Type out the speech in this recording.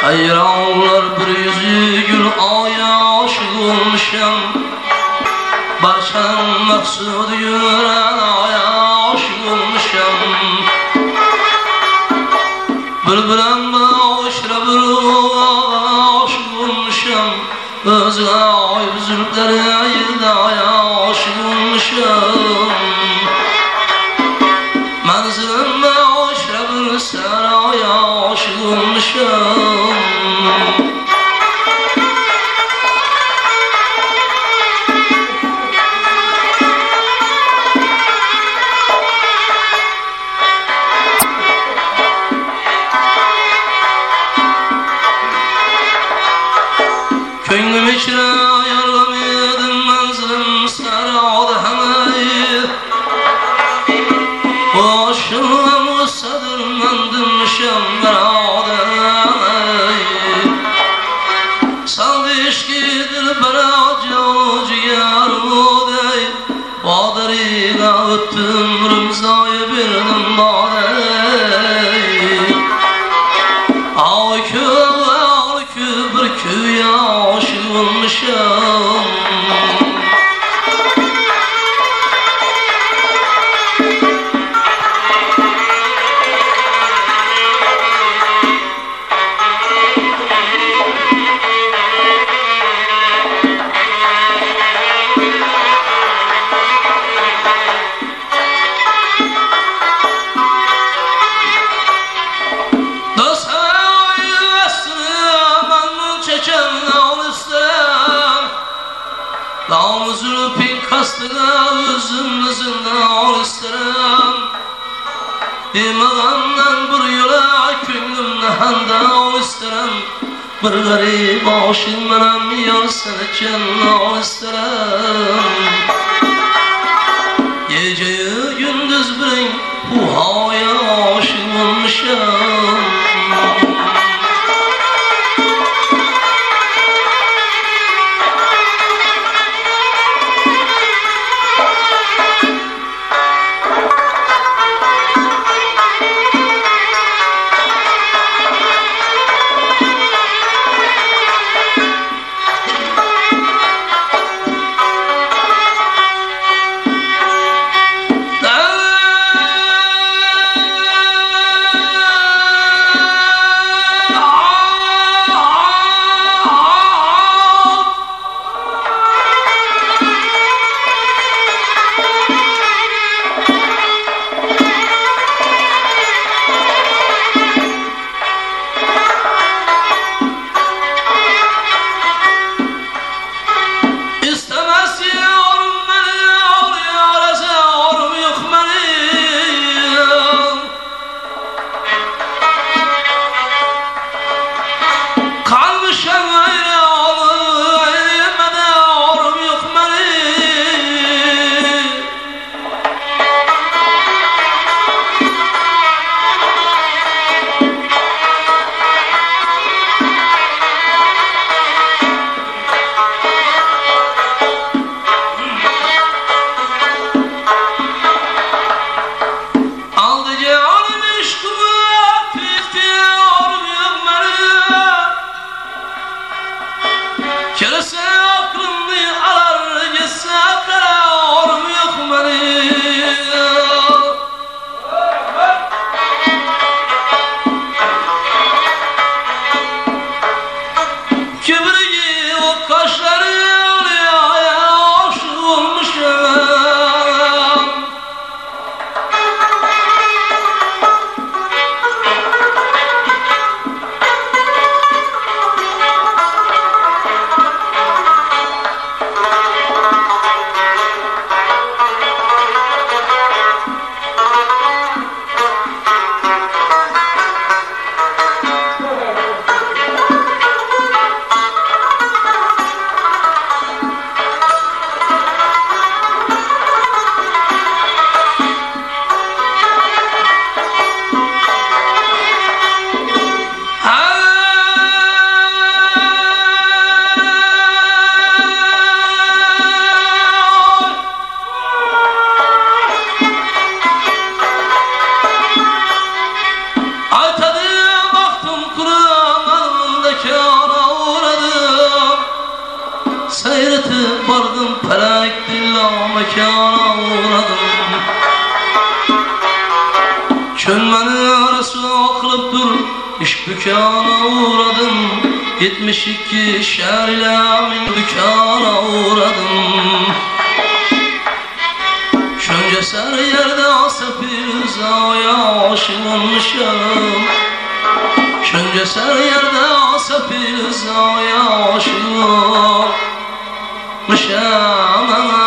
Hayranlar bir yüzü gül aya aşık olmuşam. Barçanın maksudu yüren aya aşık olmuşam. Bülbülen bağışra bir aşık olmuşam. Özü ay zülpleri ayılda aya aşık olmuşam. Manzilim bağışra bir saraya aşık olmuşam. Köngüm içine yargım yedim manzilim sarada hemeyi. O aşkım usadırmandım şemberada hemeyi. Saldı işkidir beraca olucu yer buday. Badırıyla öttüm rımzayı birdim baday. Ağkü bir köye aşık olmuşam. Dağımızın pek kastına özümüzün al isterim. Demağından bir yola köngümde handa al isterim. Bir garip aşık benim yar seni canına al isterim. Geceyi gündüz birin bu havaya aşık olmuşam. yetib bardım pelek dilla mekana uğradım. Çönmeni rasuva kılıp dur iş bükana uğradım. 72 şehir ile min bükana uğradım. Şönce ser yerde asafir zavaya aşık olmuşum. Şönce ser yerde asafir zavaya aşık olmuşum.